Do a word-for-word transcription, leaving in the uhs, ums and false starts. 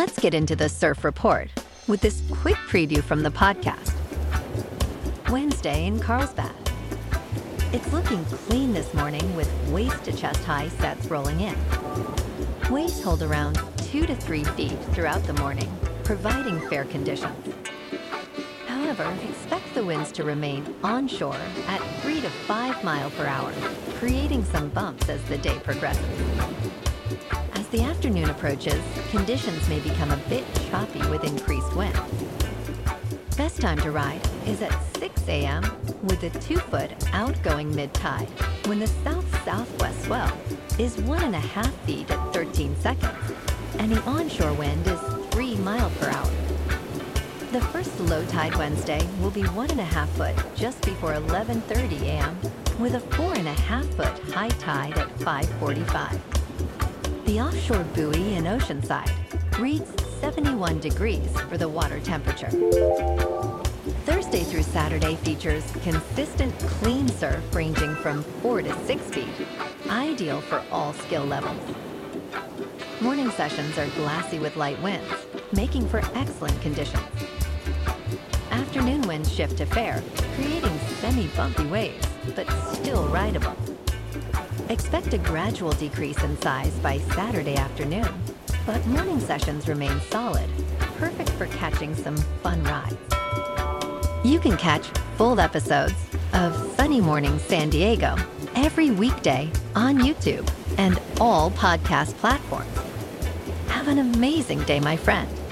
Let's get into the surf report with this quick preview from the podcast. Wednesday in Carlsbad. It's looking clean this morning with waist to chest high sets rolling in. Waves hold around two to three feet throughout the morning, providing fair conditions. However, expect the winds to remain onshore at three to five mile per hour, creating some bumps as the day progresses. As the afternoon approaches, conditions may become a bit choppy with increased wind. Best time to ride is at six a.m. with a two-foot outgoing mid-tide, when the south-southwest swell is one and a half feet at thirteen seconds, and the onshore wind is three mile per hour. The first low tide Wednesday will be one and a half foot just before eleven thirty a.m. with a four and a half foot high tide at five forty-five. The offshore buoy in Oceanside reads seventy-one degrees for the water temperature. Thursday through Saturday features consistent clean surf ranging from four to six feet, ideal for all skill levels. Morning sessions are glassy with light winds, making for excellent conditions. Afternoon winds shift to fair, creating semi-bumpy waves, but still rideable. Expect a gradual decrease in size by Saturday afternoon, but morning sessions remain solid, perfect for catching some fun rides. You can catch full episodes of Sunny Morning San Diego every weekday on YouTube and all podcast platforms. Have an amazing day, my friend.